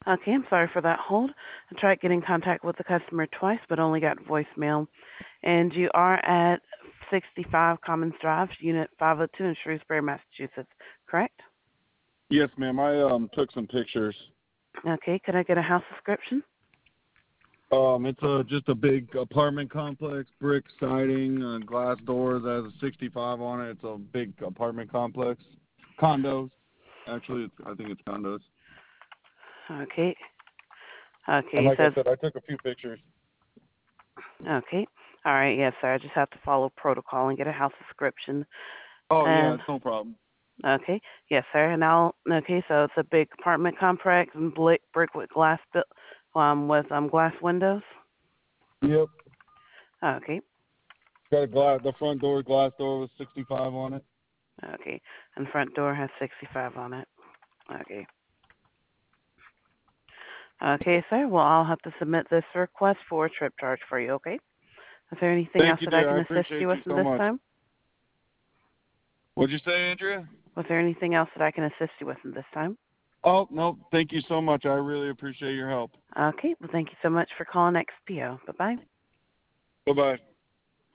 Okay, I'm sorry for that hold. I tried getting contact with the customer twice, but only got voicemail. And you are at 65 Commons Drive, Unit 502 in Shrewsbury, Massachusetts, correct? Yes, ma'am. I took some pictures. Okay, could I get a house description? It's just a big apartment complex, brick siding, glass doors. That has a 65 on it. It's a big apartment complex. Condos. Actually, I think it's condos. Okay. And Okay, he like I says, said, I took a few pictures. okay. All right, yes, sir. I just have to follow protocol and get a house description. Oh, yeah, And, it's no problem. okay, yes, sir. And okay, so it's a big apartment complex and brick with glass, glass windows. Yep. Okay, Got the front door, glass door with 65 on it. okay. And front door has 65 on it. Okay. Okay, sir. Well, I'll have to submit this request for a trip charge for you, okay? Is there anything else Thank you, that I dear. can I assist appreciate you with you in so this much. time? What'd you say, Andrea? Was there anything else that I can assist you with in this time? Oh, no, thank you so much. I really appreciate your help. Okay, well, thank you so much for calling XPO. Bye-bye. Bye-bye.